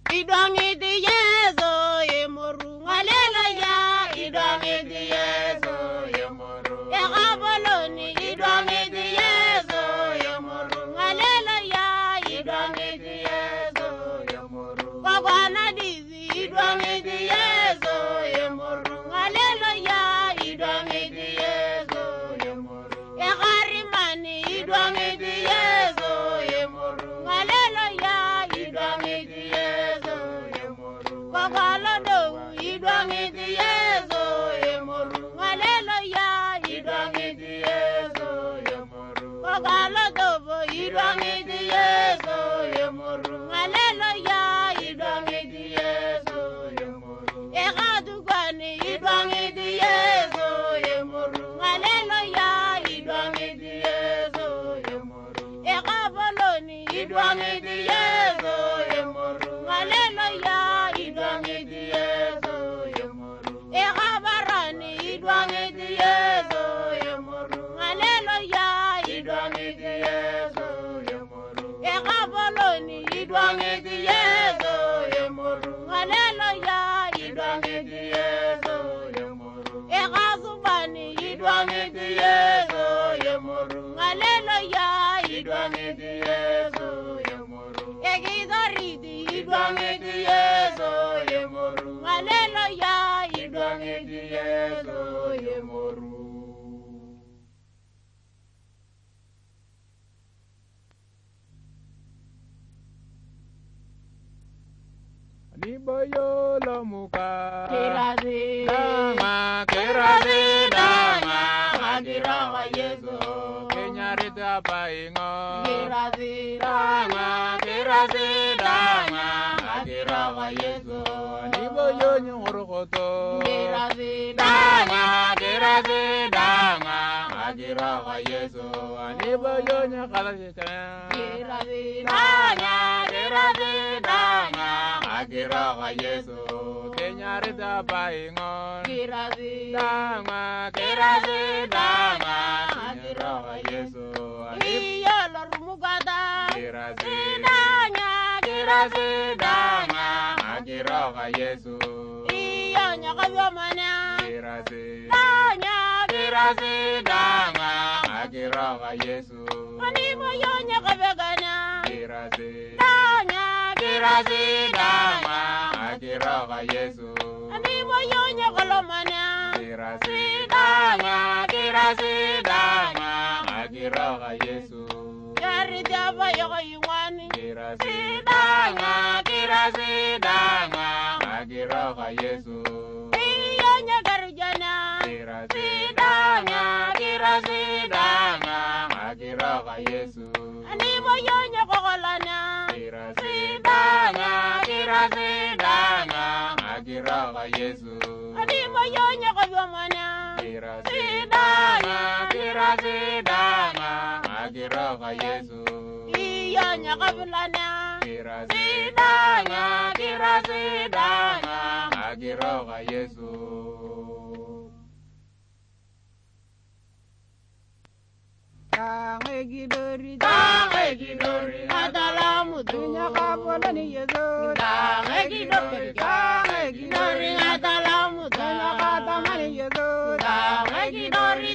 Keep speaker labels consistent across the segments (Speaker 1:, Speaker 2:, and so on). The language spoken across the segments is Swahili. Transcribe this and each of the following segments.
Speaker 1: idwangi di yeso ye moru ngalela ya idwangi di yeso ye moru e gaboloni idwangi di yeso ye moru ngalela ya idwangi di yeso ye moru kwakwana dizi idwangi di yeso ye moru ngalela ya idwangi di yeso ye moru e garimani idwangi di yeso ye moru ngalela ya idwangi di yeso ye moru kwakwana do idwangi di yeso ye moru ngalela ya idwangi di yeso ye moru kwakwana do idwangi di yeso ye moru ngalela ya idwangi di yeso ye moru e gadugani idwangi di yeso ye moru ngalela ya idwangi di yeso ye moru e gaboloni idwangi di yeso ye moru ngalela ya idwangi di yeso ye moru e gabarani idwangi di yeso ye moru ngalela ya idwangi di yeso ye moru e gaboloni idwangi di yeso ye moru ngalela ya idwangi di yeso ye moru e gasubani idwangi di yeso ye moru ngalela ya idwangi di yeso ye moru e gizaridi idwangi di yeso ye moru ngalela ya idwangi di yeso ye moru.
Speaker 2: Niboyo lo muka
Speaker 1: Kirazi
Speaker 2: dama kirazi dama
Speaker 1: Hadirawa Yesu
Speaker 2: kenyarita paingo
Speaker 1: Kirazi
Speaker 2: dama kirazi dama
Speaker 1: Hadirawa Yesu
Speaker 2: Niboyo nyurukoto
Speaker 1: Kirazi
Speaker 2: dama kirazi dama hadirawa Yesu Niboyo nyakalasikana
Speaker 1: Kirazi
Speaker 2: dama kirazi dama hadirawa Yesu kenyarita paingo
Speaker 1: Kirazi
Speaker 2: dama kirazi dama hadirawa Yesu
Speaker 1: Iyo lorumugada
Speaker 2: kirazi
Speaker 1: Sidanya
Speaker 2: kirazi dama hadirawa Yesu
Speaker 1: Iyo nyakavyomanya
Speaker 2: kirazi
Speaker 1: Danya
Speaker 2: kirazi dama hadirawa Yesu
Speaker 1: Animo yo nyakavegana
Speaker 2: kirazi
Speaker 1: Danya
Speaker 2: kirazi dama hadirawa Yesu
Speaker 1: Animo yo nyakalomanya
Speaker 2: kirazi dama kirazi dama hadirawa Yesu
Speaker 1: Yari jaba yoko yungwani
Speaker 2: kirazi dama kirazi dama hadirawa Yesu
Speaker 1: Iyo nyakarujana
Speaker 2: kirazi dama kirazi dama hadirawa Yesu
Speaker 1: Animo yo nyakokolana
Speaker 2: kirazi dama kirazi dama hadirawa Yesu
Speaker 1: Animo yo nyakavyomanya
Speaker 2: kirazi dama kirazi dama hadirawa Yesu
Speaker 1: Iyo nyakavilana
Speaker 2: kirazi dama kirazi dama hadirawa Yesu
Speaker 1: Tange gidori
Speaker 2: Tange gidori
Speaker 1: Atalamu dunya kapola ni yeso
Speaker 2: Tange gidori
Speaker 1: Tange gidori Atalamu dunya katama ni yeso
Speaker 2: Tange gidori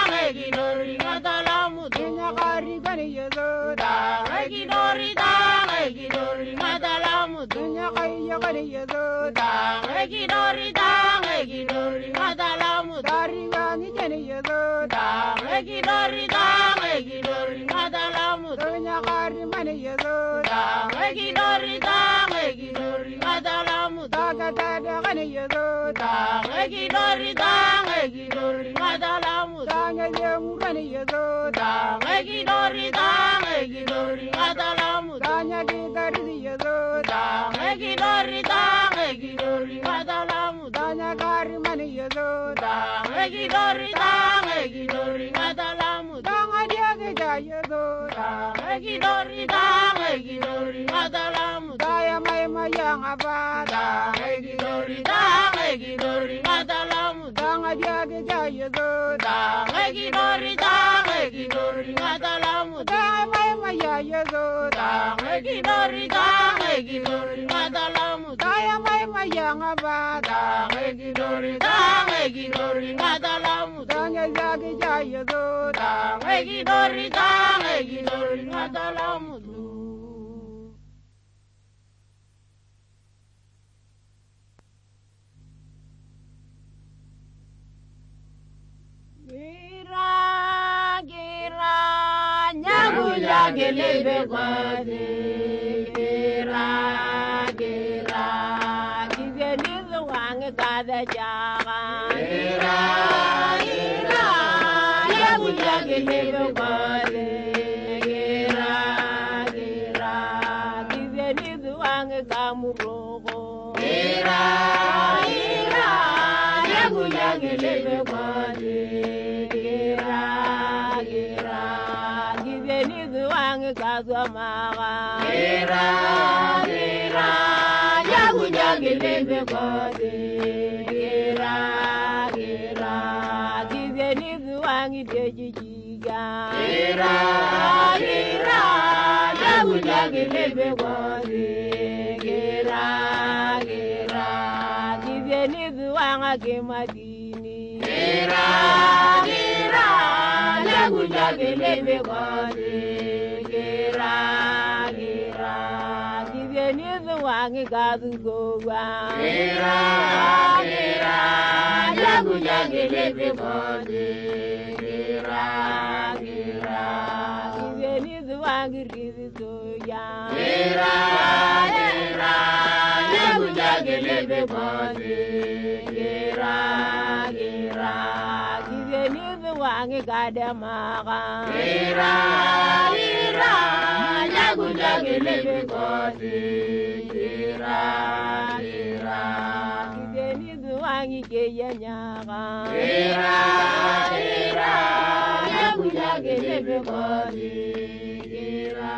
Speaker 1: Atalamu dunya kariga ni yeso
Speaker 2: Tange gidori
Speaker 1: Atalamu dunya kaya ni yeso
Speaker 2: Tange gidori
Speaker 1: Atalamu dariga ni jeni yeso
Speaker 2: Tange gidori
Speaker 1: Atalamu dunya karima ni yeso
Speaker 2: Tange gidori
Speaker 1: Atalamu daga daga ni yeso
Speaker 2: Tange gidori
Speaker 1: Atalamu danya yemura ni yeso
Speaker 2: Tange gidori
Speaker 1: Atalamu danya digari ni yeso
Speaker 2: Tange gidori
Speaker 1: Atalamu danya karima ni yeso
Speaker 2: Tange gidori
Speaker 1: Atalamu danga diage ja yeso
Speaker 2: Tange gidori
Speaker 1: Atalamu daya mai mayang apa
Speaker 2: Tange gidori
Speaker 1: Atalamu danga diage ja yeso
Speaker 2: Tange gidori
Speaker 1: Atalamu daya mai mayang yeso
Speaker 2: Tange gidori
Speaker 1: Atalamu
Speaker 2: ba
Speaker 1: Dange gidori ngatalamu
Speaker 2: dange jagi jayo do
Speaker 1: Dange gidori ngatalamu Gira nyagunya gelebe kwade gira kizenizo wange kada jaga gira nyagunya gelebe kwade gira kizenizo wange kamurogo gira nyagunya gelebe kwade Kazamaga Gira Yagujagelebe Kode Gira Kizenizu wangi dejijiga Gira Yagujagelebe Kode Gira Kizenizu wanga kemadini Gira Yagujagelebe Kode Kizenizu wangi kazugowa Gira Yagujagelebe Kode Gira Kizenizu wangi rizizoya Gira Yagujagelebe Kode Gira Kizenizu wangi kadamaga Gira Yagujagelebe Kode Gira Kizenizu wangi keyanyaga Gira Yagujagelebe Kode Gira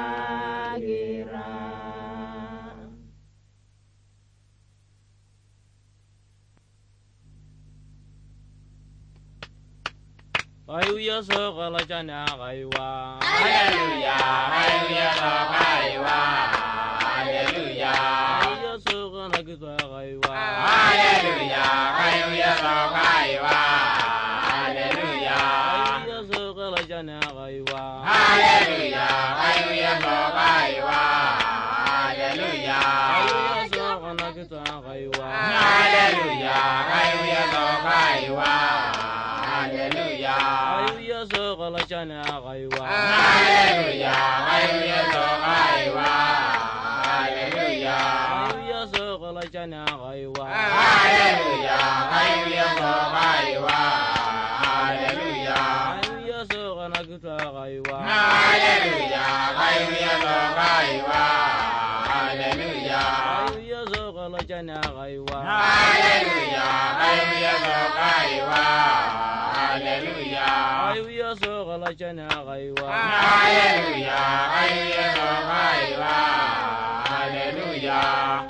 Speaker 3: Hallelujah, so kalajana kaiwa.
Speaker 1: Hallelujah, so kaiwa. Hallelujah,
Speaker 3: so kalajana kaiwa.
Speaker 1: Hallelujah, so kaiwa. Hallelujah,
Speaker 3: so kalajana kaiwa.
Speaker 1: Hallelujah, so kaiwa. Hallelujah,
Speaker 3: so kalajana kaiwa.
Speaker 1: Hallelujah, so kaiwa. Hallelujah,
Speaker 3: so kalajana kaiwa.
Speaker 1: Hallelujah, so kaiwa. Hallelujah,
Speaker 3: so kalajana kaiwa.
Speaker 1: Hallelujah, so kaiwa. Hallelujah,
Speaker 3: so kalajana kaiwa.
Speaker 1: Hallelujah, so kaiwa. Hallelujah,
Speaker 3: so kalajana kaiwa.
Speaker 1: Hallelujah, so kaiwa. Hallelujah,
Speaker 3: so kalajana kaiwa.
Speaker 1: Hallelujah, so kaiwa. Hallelujah.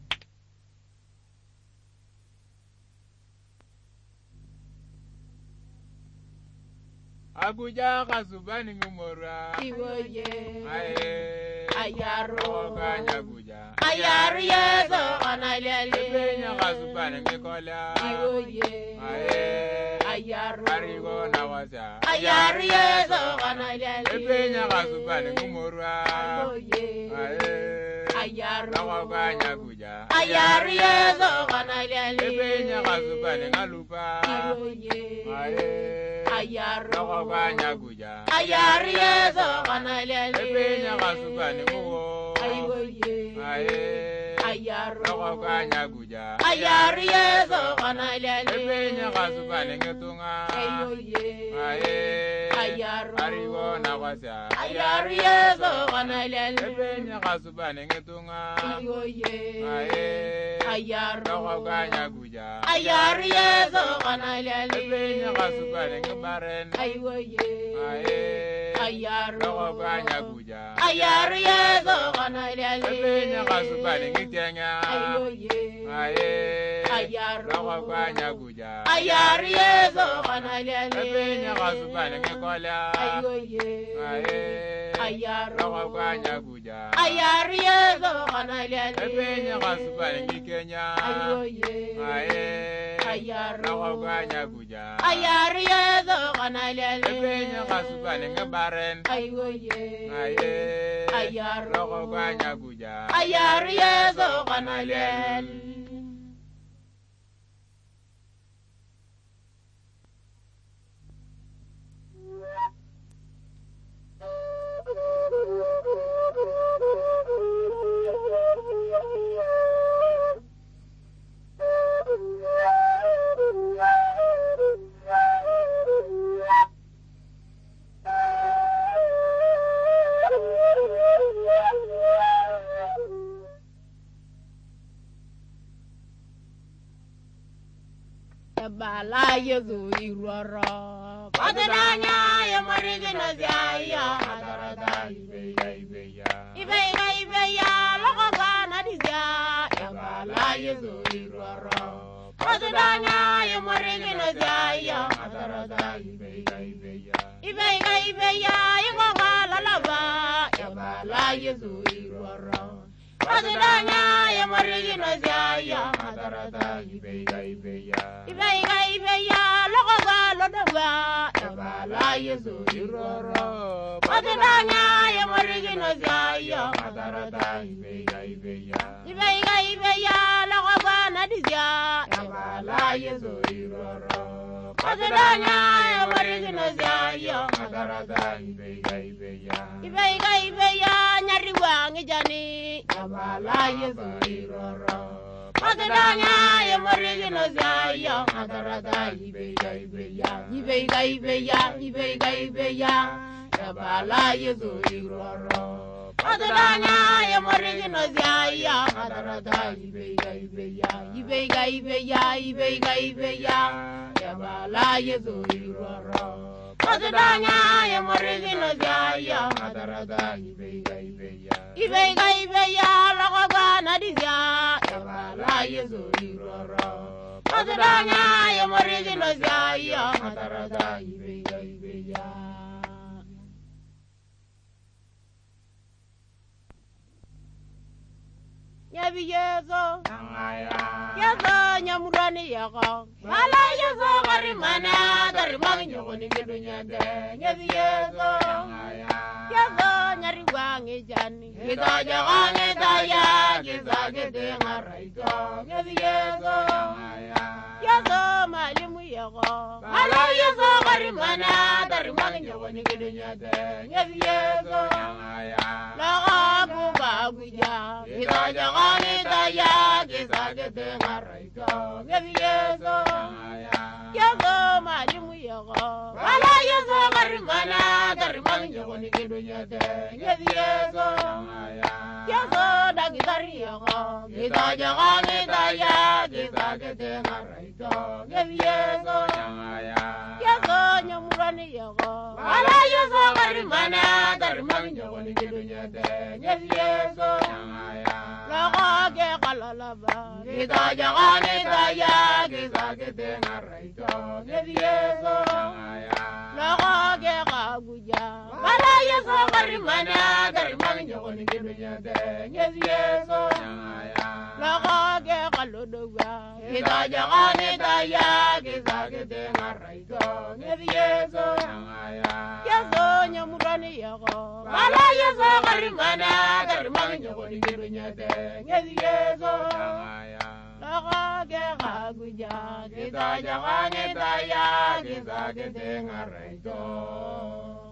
Speaker 2: Abuja kasubani ngumora
Speaker 1: Iwoye
Speaker 2: aye
Speaker 1: Ayaro
Speaker 2: Oganya Abuja
Speaker 1: Ayaru yeso kanalele
Speaker 2: Ebenya kasubani ngikola
Speaker 1: Iwoye
Speaker 2: aye
Speaker 1: Ayaru
Speaker 2: Arigo nawasa
Speaker 1: Ayaru yeso kanalele
Speaker 2: Ebenya kasubani ngumora
Speaker 1: Iwoye
Speaker 2: aye
Speaker 1: Ayaru
Speaker 2: Oganya Abuja
Speaker 1: Ayaru yeso kanalele
Speaker 2: Ebenya kasubani ngalupa
Speaker 1: Iwoye
Speaker 2: aye
Speaker 1: Ayaru
Speaker 2: Oganya Abuja
Speaker 1: Ayaru yeso kanalele
Speaker 2: Ebenya kasubani nguwo
Speaker 1: Iwoye
Speaker 2: aye
Speaker 1: Ayaru
Speaker 2: Oganya Abuja
Speaker 1: Ayaru yeso kanalele
Speaker 2: Ebenya kasubani ngetunga
Speaker 1: Iwoye
Speaker 2: aye
Speaker 1: Ayaru
Speaker 2: Arigo nawasa
Speaker 1: Ayaru yeso kanalele
Speaker 2: Ebenya kasubani ngetunga
Speaker 1: Iwoye
Speaker 2: aye
Speaker 1: Ayaru
Speaker 2: Oganya Abuja
Speaker 1: Ayaru yeso kanalele
Speaker 2: Ebenya kasubani ngebaren
Speaker 1: Iwoye
Speaker 2: aye
Speaker 1: Ayaru
Speaker 2: Oganya Abuja
Speaker 1: Ayaru yeso kanalele
Speaker 2: Ebenya kasubani ngitenya
Speaker 1: Iwoye
Speaker 2: aye
Speaker 1: Ayaru.
Speaker 2: Loko kwa nyaguja.
Speaker 1: Ayaru yezo kanalele.
Speaker 2: Epinya kasubane ngekola.
Speaker 1: Ayoye.
Speaker 2: Aye.
Speaker 1: Ayaru.
Speaker 2: Loko kwa nyaguja.
Speaker 1: Ayaru yezo kanalele.
Speaker 2: Epinya kasubane ngikenya.
Speaker 1: Ayoye.
Speaker 2: Aye.
Speaker 1: Ayaru.
Speaker 2: Loko kwa nyaguja.
Speaker 1: Ayaru yezo kanalele.
Speaker 2: Epinya kasubane ngebaren.
Speaker 1: Ayoye.
Speaker 2: Aye.
Speaker 1: Ayaru.
Speaker 2: Loko kwa nyaguja.
Speaker 1: Ayaru yezo kanalele. Bala yezu iroro Padanya ya marigina zaya Hadarada Ibeya Loko gana dizya Bala yezu iroro Padanya ya marigina zaya Hadarada Ibeya Iko gala lava Bala yezu iroro Padanya ya marigina zaya Hadarada Ibeya Loko gala lava Bala yezu iroro Padanya ya marigina zaya Hadarada Ibeya Loko gana dizya Bala yezu iroro Padanya ya marigina zaya Hadarada Ibeya nyariwa ngijani Bala yezu iroro Padanya ya marigina zaya Hadarada Ibeya Bala yezu iroro Padanya ya marigina zaya Hadarada Ibeya Bala yezu iroro Padanya ya marigina zaya Hadarada Ibeya Loko gana dizya Bala yezu iroro Padanya ya marigina zaya Hadarada Ibeya Nyabi yezo nyamurani yako Bala yezo garimang nyogoni gidunyade Nyabi yezo nyariwangi jani Kita jagangi daya Kita gede ngaraito Nyabi yezo malimu yako Bala yezo garimang nyogoni gidunyade Nyabi yezo Laga bubaguja Kita jagangi daya Kita gede ngaraito Nyabi yezo malimu yako Bala yezo garimang nyogoni gidunyade Nyabi yezo dagitari yako Kita jagangi daya Kita gede ngaraito Nyabi yezo nyamurani yako Bala yezo garimang nyogoni gidunyade Nyabi yezo Loko ge kalalaba Kita jagangi daya Kita gede ngaraito Nyabi yezo Loko ge kaguja Bala yezo garimang nyogoni gidunyade Nyabi yezo Loko ge kalodoga Kita jagangi daya Kita gede ngaraito Nyabi yezo nyamurani yako Bala yezo garimang nyogoni gidunyade Nyabi yezo Loko ge kaguja Kita jagangi daya Kita gede ngaraito